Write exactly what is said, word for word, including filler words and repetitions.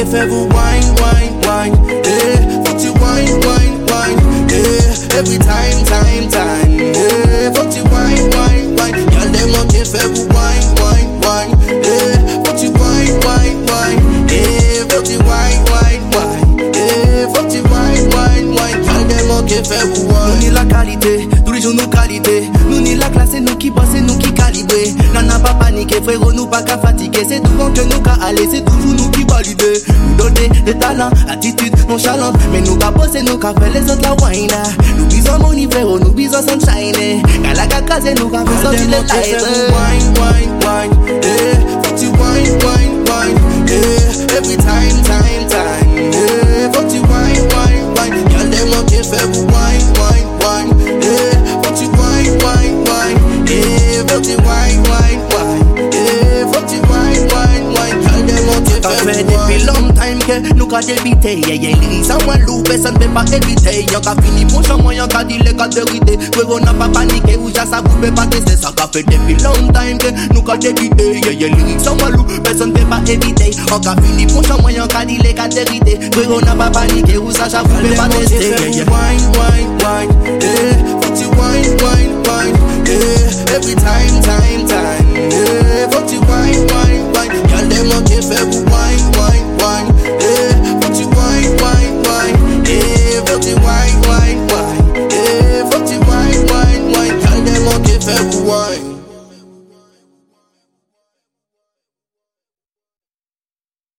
faire vous wine, wine, wine. Yeah, faut que tu wine, wine, wine. Yeah, every time, time, time. Yeah, faut que tu wine, wine, wine. Y'all des mots qui fait vous wine, wine, wine. Yeah, faut que tu wine, wine, wine. Yeah, faut que tu wine, wine, wine. Yeah, faut que tu wine, wine, wine. Y'all des mots qui fait vous wine. Nous ni la qualité, tous les jours nous qualité. Nous ni la classe, c'est nous qui bossent, c'est nous qui calibrés. N'en a pas paniqué, frérot, nous pas qu'à fatiguer. C'est devant que nous qu'à aller, c'est toujours nous qui valider. Nous donner des talents, attitude nonchalante. Mais nous qu'à bosser, nous qu'à faire les autres la wine. Nous bisons mon frérot, nous bisons sunshine. Quand la caca, c'est nous qu'à faire sortir les lights. Wine, wine, wine, yeah. Faut que tu wine, wine, wine, yeah. Every time, time, time, yeah. Faut que tu wine, wine, wine. Y'all des mots qui fait vous wine, wine, wine, yeah. Faut que tu wine, wine, wine, yeah. Faut que tu wine, wine, wine, yeah. Faut que tu wine, wine, wine. Y'all des mots qui fait vous wine. Depuis long time que nous qu'a débité, yeah, yeah. Lyrics sans moi loup, personne ne peut pas éviter. Y'en qu'a fini pour chez moi, y'en qu'a dit les cas de vérité. Frérot n'a pas paniqué, ou déjà ça vous peut pas tester. Ça qu'a fait depuis long time que nous qu'a débité, yeah, yeah. Lyrics sans moi loup, personne ne peut pas éviter. On qu'a fini pour chez moi, y'en qu'a dit les cas de vérité. Frérot n'a pas paniqué, ou ça vous peut pas tester. Yeah, yeah. Wine, wine, wine, yeah. Faut que tu wine, wine, wine, yeah. Every time, time, time, yeah. Faut que tu wine, wine, wine. Y'all des mots qui fait vous wine, wine.